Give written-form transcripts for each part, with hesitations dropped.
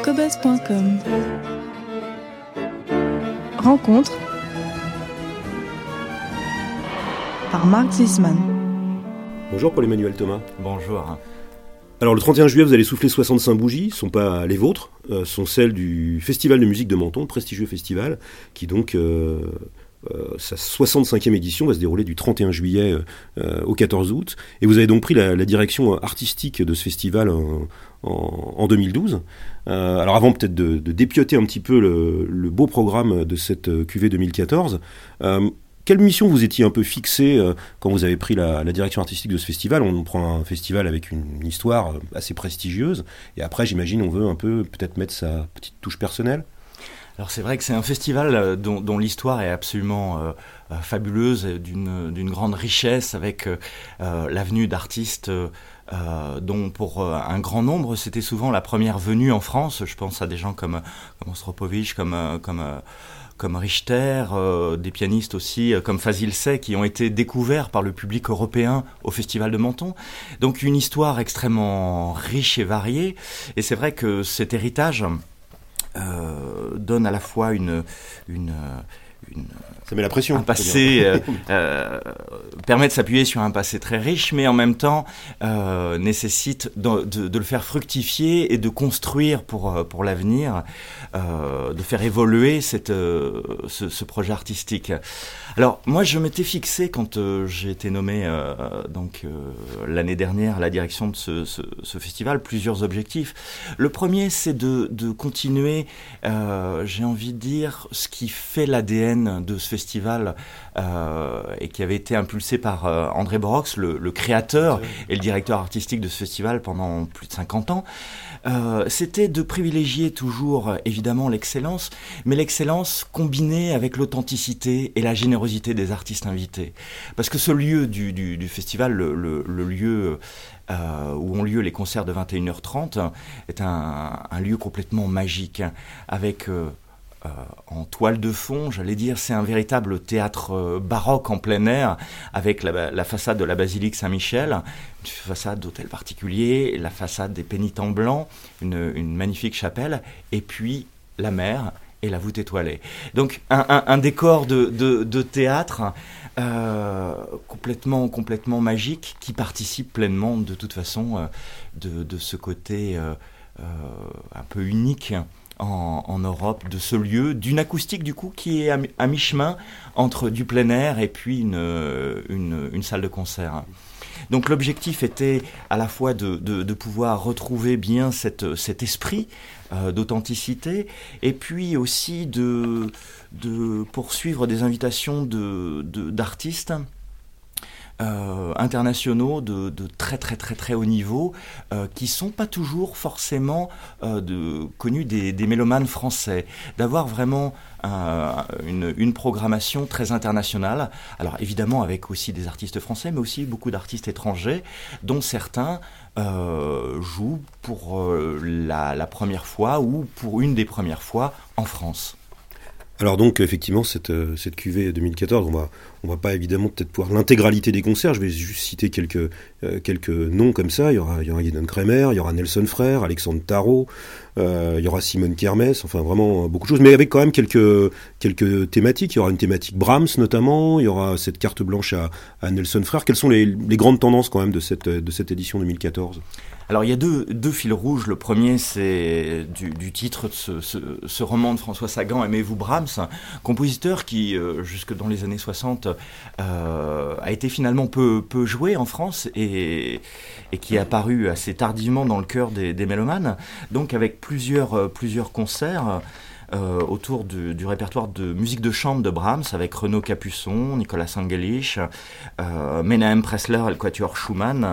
cobuzz.com. Rencontre par Marc Zisman. Bonjour Paul-Emmanuel Thomas. Bonjour. Alors le 31 juillet, vous allez souffler 65 bougies, ce ne sont pas les vôtres, sont celles du Festival de musique de Menton, le prestigieux festival, qui donc, sa 65e édition va se dérouler du 31 juillet au 14 août. Et vous avez donc pris la direction artistique de ce festival en 2012. Alors avant peut-être de dépioter un petit peu le beau programme de cette cuvée 2014, quelle mission vous étiez un peu fixée quand vous avez pris la direction artistique de ce festival ? On prend un festival avec une histoire assez prestigieuse, et après, j'imagine, on veut un peu peut-être mettre sa petite touche personnelle. Alors c'est vrai que c'est un festival dont l'histoire est absolument fabuleuse, d'une grande richesse, avec l'avenue d'artistes dont pour un grand nombre, c'était souvent la première venue en France. Je pense à des gens comme Rostropovich, comme Richter, des pianistes aussi comme Fazil Say, qui ont été découverts par le public européen au Festival de Menton. Donc une histoire extrêmement riche et variée. Et c'est vrai que cet héritage donne à la fois ça met la pression. Un passé permet de s'appuyer sur un passé très riche, mais en même temps nécessite de le faire fructifier et de construire pour l'avenir, de faire évoluer ce projet artistique. Alors moi, je m'étais fixé quand j'ai été nommé l'année dernière à la direction de ce festival plusieurs objectifs. Le premier, c'est de continuer, j'ai envie de dire, ce qui fait l'ADN de ce festival et qui avait été impulsé par André Borox, le créateur et le directeur artistique de ce festival pendant plus de 50 ans. C'était de privilégier toujours évidemment l'excellence, mais l'excellence combinée avec l'authenticité et la générosité des artistes invités. Parce que ce lieu du festival, le lieu où ont lieu les concerts de 21h30, est un lieu complètement magique, avec en toile de fond, j'allais dire, c'est un véritable théâtre baroque en plein air, avec la façade de la basilique Saint-Michel, une façade d'hôtel particulier, la façade des pénitents blancs, une magnifique chapelle, et puis la mer et la voûte étoilée. Donc un décor de théâtre complètement magique, qui participe pleinement de toute façon de ce côté un peu unique en Europe, de ce lieu, d'une acoustique du coup qui est à mi-chemin entre du plein air et puis une salle de concert. Donc l'objectif était à la fois de pouvoir retrouver bien cet esprit d'authenticité, et puis aussi de poursuivre des invitations d'artistes internationaux de très très très très haut niveau, qui sont pas toujours forcément connus des mélomanes français, d'avoir vraiment une programmation très internationale. Alors évidemment avec aussi des artistes français, mais aussi beaucoup d'artistes étrangers, dont certains jouent pour la première fois ou pour une des premières fois en France. Alors donc effectivement cette cuvée 2014, on va pas évidemment peut-être pouvoir l'intégralité des concerts. Je vais juste citer quelques noms comme ça. Il y aura Gideon Kremer, il y aura Nelson Frère, Alexandre Tarot, il y aura Simone Kermès, enfin vraiment beaucoup de choses, mais avec quand même quelques thématiques. Il y aura une thématique Brahms notamment, il y aura cette carte blanche à Nelson Frère. Quelles sont les grandes tendances quand même de cette édition 2014 ? Alors il y a deux fils rouges. Le premier, c'est du titre de ce roman de François Sagan, Aimez-vous Brahms, compositeur qui, jusque dans les années 60, a été finalement peu joué en France et qui est apparu assez tardivement dans le cœur des mélomanes, donc avec plusieurs concerts autour du répertoire de musique de chambre de Brahms, avec Renaud Capuçon, Nicolas Angelich, Menahem Pressler et le quatuor Schumann,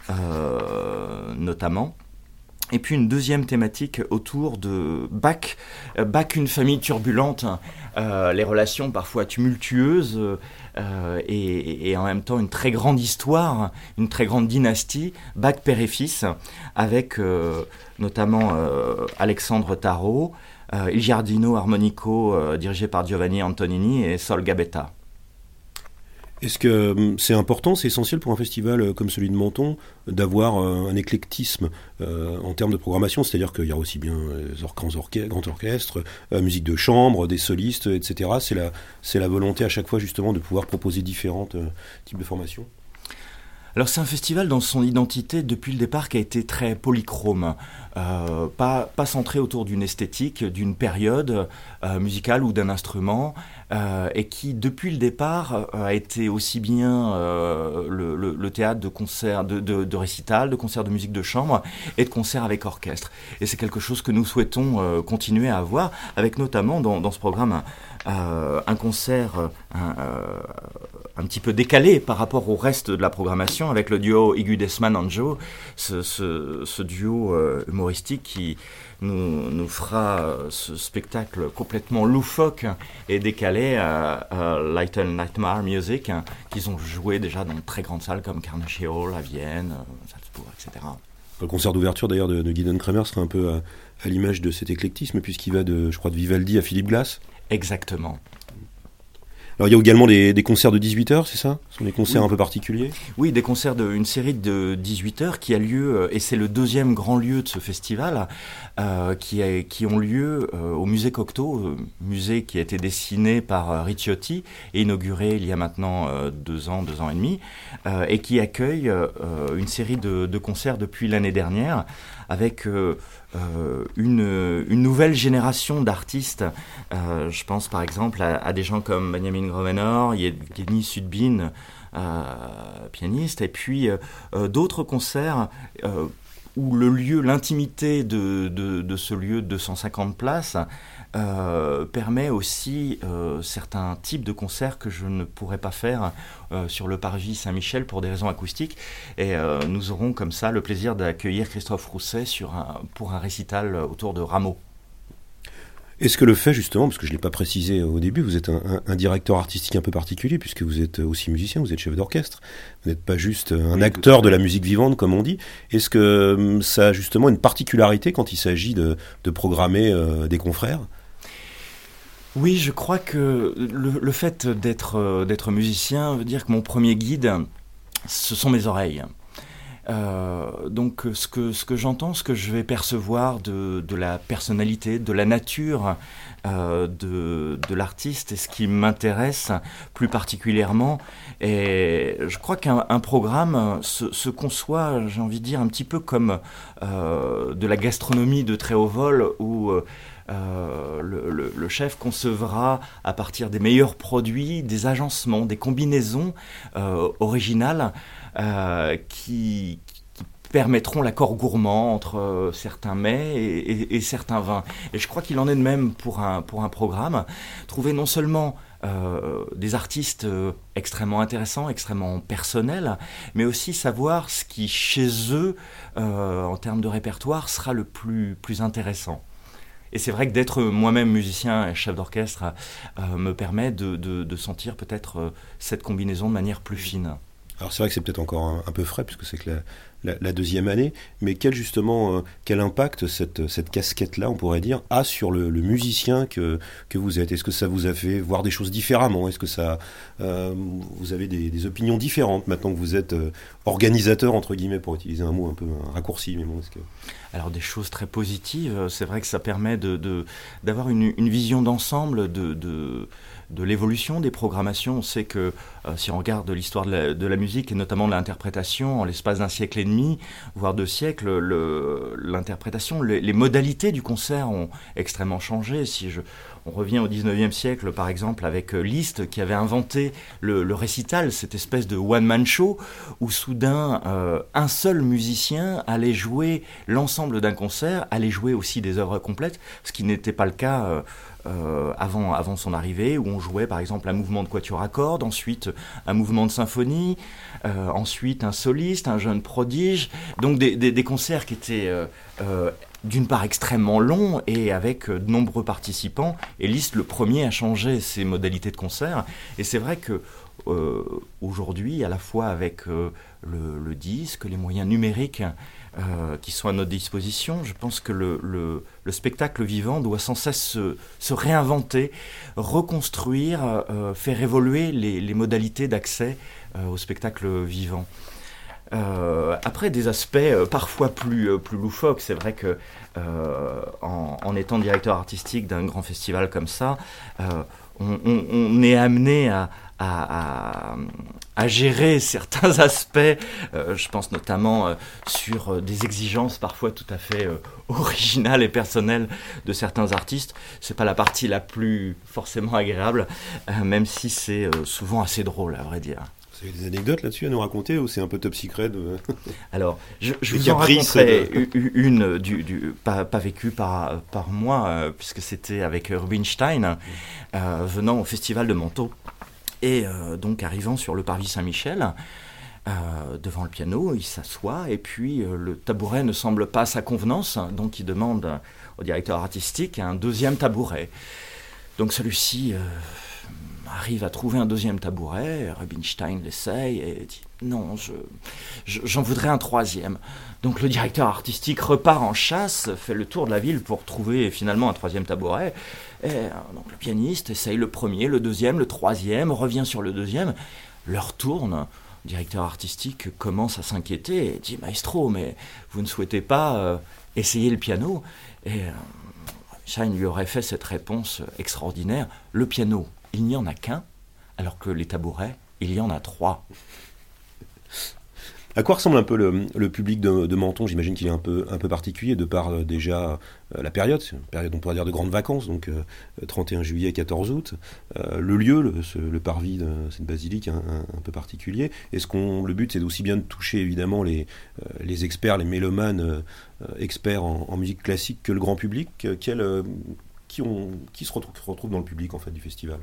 notamment. Et puis une deuxième thématique autour de Bach, une famille turbulente, les relations parfois tumultueuses et en même temps une très grande histoire, une très grande dynastie, Bach père et fils, avec notamment Alexandre Tarot, Il Giardino Armonico dirigé par Giovanni Antonini et Sol Gabetta. Est-ce que c'est important, c'est essentiel pour un festival comme celui de Menton d'avoir un éclectisme en termes de programmation, c'est-à-dire qu'il y a aussi bien grands orchestres, musique de chambre, des solistes, etc. C'est la volonté à chaque fois justement de pouvoir proposer différents types de formations. Alors c'est un festival dans son identité depuis le départ qui a été très polychrome, pas centré autour d'une esthétique, d'une période musicale ou d'un instrument, et qui depuis le départ a été aussi bien le théâtre de concerts, de récitals, de concerts de musique de chambre et de concerts avec orchestre. Et c'est quelque chose que nous souhaitons continuer à avoir, avec notamment dans ce programme un concert un petit peu décalé par rapport au reste de la programmation avec le duo Igudesman-Anjo, ce duo humoristique qui nous fera ce spectacle complètement loufoque et décalé à Little Nightmare Music, qu'ils ont joué déjà dans de très grandes salles comme Carnegie Hall à Vienne, Salzbourg, etc. Le concert d'ouverture d'ailleurs de Gideon Kremer sera un peu à l'image de cet éclectisme puisqu'il va de Vivaldi à Philip Glass. Exactement. Alors il y a également des concerts de 18h, c'est ça ? Ce sont des concerts un peu particuliers ? Oui, des concerts une série de 18h qui a lieu, et c'est le deuxième grand lieu de ce festival, qui ont lieu au musée Cocteau, musée qui a été dessiné par Ricciotti et inauguré il y a maintenant 2 ans et demi, et qui accueille une série de concerts depuis l'année dernière, avec une nouvelle génération d'artistes. Je pense par exemple à des gens comme Benjamin Grosvenor, Yevgeny Sudbin, pianiste, et puis d'autres concerts où l'intimité de ce lieu de 250 places permet aussi certains types de concerts que je ne pourrais pas faire sur le parvis Saint-Michel pour des raisons acoustiques. Et nous aurons comme ça le plaisir d'accueillir Christophe Rousset pour un récital autour de Rameau. Est-ce que le fait justement, parce que je ne l'ai pas précisé au début, vous êtes un directeur artistique un peu particulier puisque vous êtes aussi musicien, vous êtes chef d'orchestre, vous n'êtes pas juste un acteur de la musique vivante comme on dit. Est-ce que ça a justement une particularité quand il s'agit de programmer des confrères ? Oui, je crois que le fait d'être musicien veut dire que mon premier guide, ce sont mes oreilles. Donc ce que j'entends, ce que je vais percevoir de la personnalité, de la nature de l'artiste, et ce qui m'intéresse plus particulièrement. Et je crois qu'un programme se conçoit, j'ai envie de dire, un petit peu comme de la gastronomie de très haut vol, où le chef concevra à partir des meilleurs produits, des agencements, des combinaisons originales qui permettront l'accord gourmand entre certains mets et certains vins. Et je crois qu'il en est de même pour un programme. Trouver non seulement des artistes extrêmement intéressants, extrêmement personnels, mais aussi savoir ce qui, chez eux, en termes de répertoire, sera le plus intéressant. Et c'est vrai que d'être moi-même musicien et chef d'orchestre me permet de sentir peut-être cette combinaison de manière plus fine. Alors c'est vrai que c'est peut-être encore un peu frais puisque c'est que la deuxième année, mais quel impact cette casquette-là, on pourrait dire, a sur le musicien que vous êtes ? Est-ce que ça vous a fait voir des choses différemment ? Est-ce que vous avez des opinions différentes maintenant que vous êtes organisateur, entre guillemets, pour utiliser un mot un peu raccourci, mais bon, est-ce que... Alors des choses très positives, c'est vrai que ça permet d'avoir une vision d'ensemble de l'évolution des programmations. On sait que si on regarde l'histoire de la musique et notamment de l'interprétation, en l'espace d'un siècle et demi, voire 2 siècles, l'interprétation, les modalités du concert ont extrêmement changé. On revient au 19e siècle, par exemple, avec Liszt, qui avait inventé le récital, cette espèce de one-man show, où soudain, un seul musicien allait jouer l'ensemble d'un concert, allait jouer aussi des œuvres complètes, ce qui n'était pas le cas avant son arrivée, où on jouait par exemple un mouvement de quatuor à cordes, ensuite un mouvement de symphonie, ensuite un soliste, un jeune prodige, donc des concerts qui étaient d'une part extrêmement longs et avec de nombreux participants, et Liszt le premier à changer ses modalités de concert. Et c'est vrai que aujourd'hui, à la fois avec le disque, les moyens numériques, qui sont à notre disposition. Je pense que le spectacle vivant doit sans cesse se réinventer, reconstruire, faire évoluer les modalités d'accès au spectacle vivant. Après des aspects parfois plus loufoques, c'est vrai que en étant directeur artistique d'un grand festival comme ça, on est amené à gérer certains aspects, je pense notamment sur des exigences parfois tout à fait originales et personnelles de certains artistes. C'est pas la partie la plus forcément agréable, même si c'est souvent assez drôle, à vrai dire. Vous avez des anecdotes là-dessus à nous raconter ou c'est un peu top secret Alors, je vous en raconterai une, pas vécue par moi, puisque c'était avec Rubinstein, venant au Festival de Menton. Et donc arrivant sur le parvis Saint-Michel, devant le piano, il s'assoit et puis le tabouret ne semble pas à sa convenance, donc il demande au directeur artistique un deuxième tabouret. Donc celui-ci arrive à trouver un deuxième tabouret, Rubinstein l'essaye et dit « Non, j'en voudrais un troisième ». Donc le directeur artistique repart en chasse, fait le tour de la ville pour trouver finalement un troisième tabouret. Et donc le pianiste essaye le premier, le deuxième, le troisième, revient sur le deuxième, l'heure tourne. Le directeur artistique commence à s'inquiéter et dit « Maestro, mais vous ne souhaitez pas essayer le piano ?» Et Rubinstein lui aurait fait cette réponse extraordinaire « Le piano, il n'y en a qu'un, alors que les tabourets, il y en a 3. » À quoi ressemble un peu le public de Menton ? J'imagine qu'il est un peu particulier de par déjà la période on pourrait dire de grandes vacances, donc 31 juillet, 14 août. Le lieu, le parvis de cette basilique un peu particulier. Le but c'est aussi bien de toucher évidemment les experts, les mélomanes experts en musique classique que le grand public qui se retrouve dans le public en fait du festival.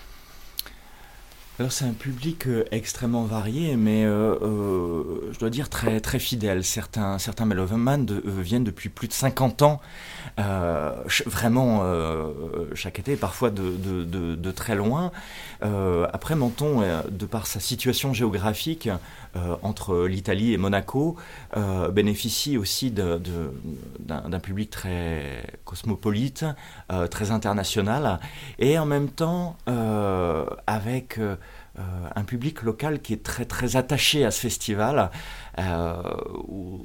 Alors c'est un public extrêmement varié, mais je dois dire très, très fidèle. Certains mélomanes viennent depuis plus de 50 ans, vraiment chaque été, parfois de très loin. Après Menton, de par sa situation géographique entre l'Italie et Monaco, bénéficie aussi d'un public très cosmopolite, très international, et en même temps avec un public local qui est très très attaché à ce festival, où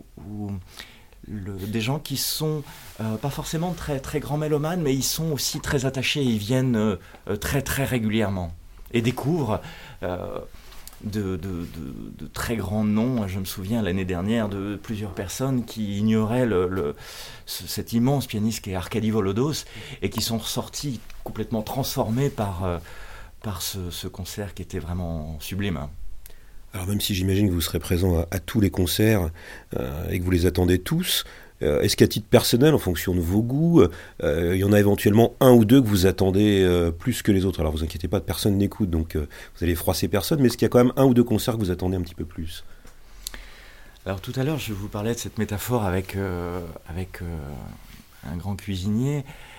des gens qui sont pas forcément très très grands mélomanes, mais ils sont aussi très attachés, ils viennent très très régulièrement et découvrent de très grands noms. Je me souviens l'année dernière de plusieurs personnes qui ignoraient cet immense pianiste qui est Arkady Volodos et qui sont ressortis complètement transformés par ce concert qui était vraiment sublime. Alors même si j'imagine que vous serez présent à tous les concerts et que vous les attendez tous, est-ce qu'à titre personnel, en fonction de vos goûts, il y en a éventuellement un ou deux que vous attendez plus que les autres ? Alors vous inquiétez pas, personne n'écoute, donc vous allez froisser personne, mais est-ce qu'il y a quand même un ou deux concerts que vous attendez un petit peu plus ? Alors tout à l'heure, je vous parlais de cette métaphore avec un grand cuisinier.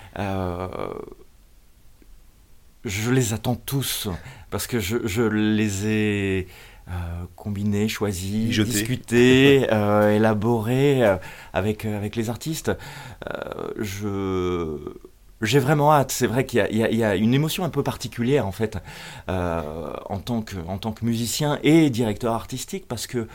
Je les attends tous, parce que je les ai combinés, choisis, discutés, élaborés avec les artistes. J'ai vraiment hâte. C'est vrai qu'il y a une émotion un peu particulière en fait en tant que musicien et directeur artistique, parce que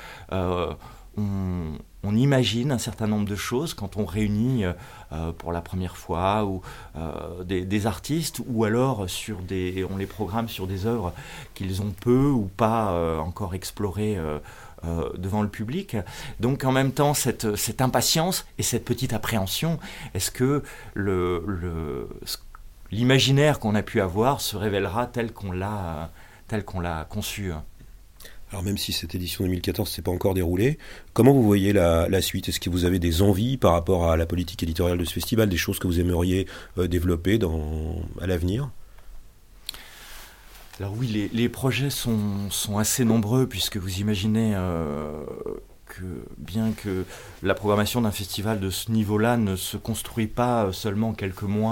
on imagine un certain nombre de choses quand on réunit pour la première fois ou des artistes, ou alors on les programme sur des œuvres qu'ils ont peu ou pas encore explorées devant le public. Donc en même temps cette impatience et cette petite appréhension, est-ce que l'imaginaire qu'on a pu avoir se révélera tel qu'on l'a conçu ? Alors même si cette édition 2014 ne s'est pas encore déroulée, comment vous voyez la suite ? Est-ce que vous avez des envies par rapport à la politique éditoriale de ce festival, des choses que vous aimeriez développer à l'avenir ? Alors oui, les projets sont assez nombreux, puisque vous imaginez que bien que la programmation d'un festival de ce niveau-là ne se construit pas seulement quelques mois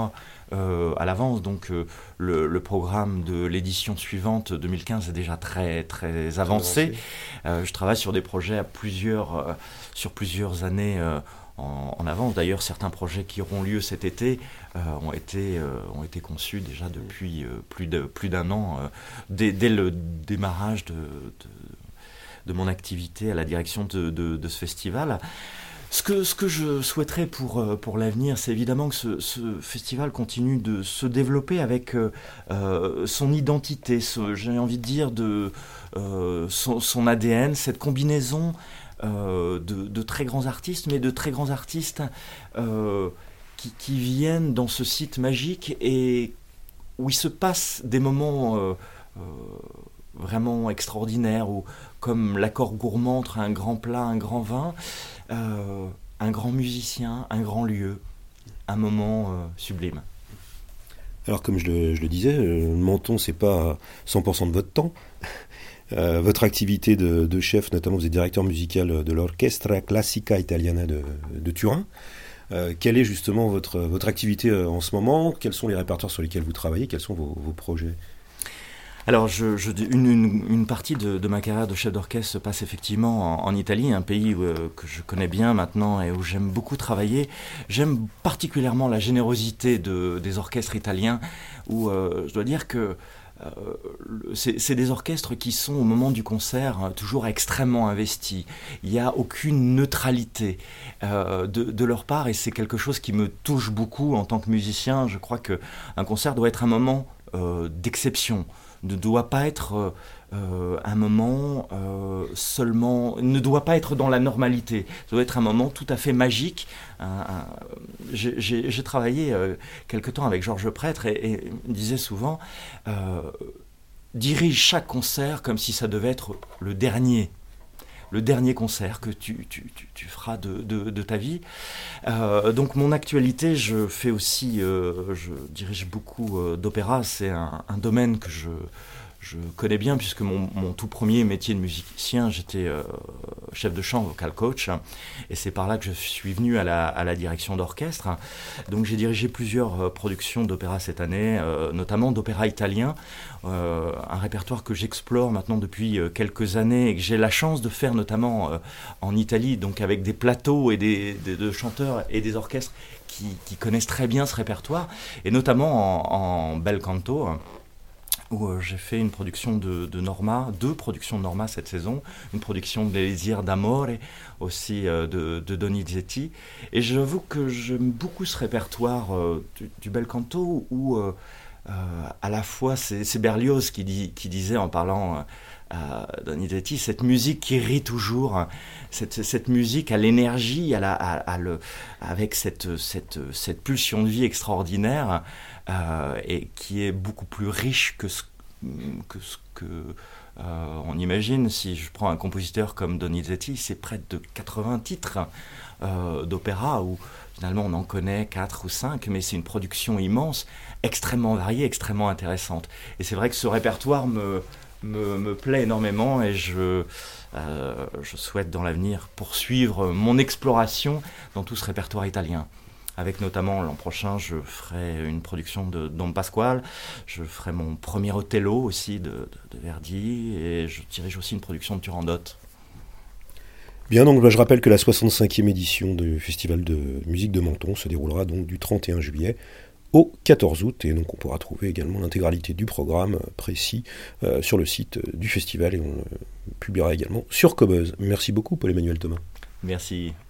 à l'avance. Donc le programme de l'édition suivante, 2015, est déjà très, très avancé. Je travaille sur des projets sur plusieurs années en avance. D'ailleurs, certains projets qui auront lieu cet été ont été conçus déjà depuis plus d'un an, dès le démarrage de mon activité à la direction de ce festival. Ce que je souhaiterais pour l'avenir, c'est évidemment que ce festival continue de se développer avec son identité, j'ai envie de dire son ADN, cette combinaison de très grands artistes, mais de très grands artistes qui viennent dans ce site magique et où il se passe des moments vraiment extraordinaires, où, comme l'accord gourmand entre un grand plat, un grand vin, un grand musicien, un grand lieu, un moment sublime. Alors comme je le disais, Menton, c'est pas 100% de votre temps. Votre activité de chef, notamment vous êtes directeur musical de l'Orchestra Classica Italiana de Turin. Quelle est justement votre activité en ce moment? Quels sont les répertoires sur lesquels vous travaillez? Quels sont vos projets? Alors, une partie de ma carrière de chef d'orchestre se passe effectivement en Italie, un pays que je connais bien maintenant et où j'aime beaucoup travailler. J'aime particulièrement la générosité des orchestres italiens, où je dois dire que c'est des orchestres qui sont, au moment du concert, toujours extrêmement investis. Il n'y a aucune neutralité de leur part, et c'est quelque chose qui me touche beaucoup en tant que musicien. Je crois qu'un concert doit être un moment d'exception, ne doit pas être un moment seulement, ne doit pas être dans la normalité, ça doit être un moment tout à fait magique. J'ai travaillé quelque temps avec Georges Prêtre et il disait souvent dirige chaque concert comme si ça devait être le dernier concert que tu feras de ta vie. Donc mon actualité, je dirige beaucoup d'opéra. C'est un domaine que je connais bien, puisque mon tout premier métier de musicien, j'étais chef de chant, vocal coach, et c'est par là que je suis venu à la direction d'orchestre. Donc j'ai dirigé plusieurs productions d'opéra cette année, notamment d'opéra italien, un répertoire que j'explore maintenant depuis quelques années et que j'ai la chance de faire notamment en Italie, donc avec des plateaux et de chanteurs et des orchestres qui connaissent très bien ce répertoire, et notamment en bel canto, où j'ai fait une production de Norma, 2 productions de Norma cette saison, une production de L'Elisir d'Amore, aussi de Donizetti. Et j'avoue que j'aime beaucoup ce répertoire du bel canto, où à la fois c'est Berlioz qui disait, en parlant à Donizetti, cette musique qui rit toujours, cette musique à l'énergie, avec cette pulsion de vie extraordinaire, et qui est beaucoup plus riche que ce que on imagine. Si je prends un compositeur comme Donizetti, c'est près de 80 titres d'opéra, où finalement on en connaît 4 ou 5, mais c'est une production immense, extrêmement variée, extrêmement intéressante. Et c'est vrai que ce répertoire me plaît énormément, et je souhaite dans l'avenir poursuivre mon exploration dans tout ce répertoire italien. Avec notamment l'an prochain, je ferai une production de Don Pasquale, je ferai mon premier Othello aussi de Verdi, et je dirige aussi une production de Turandot. Bien, donc je rappelle que la 65e édition du Festival de musique de Menton se déroulera donc du 31 juillet au 14 août, et donc on pourra trouver également l'intégralité du programme précis sur le site du festival, et on le publiera également sur Cobuzz. Merci beaucoup, Paul-Emmanuel Thomas. Merci.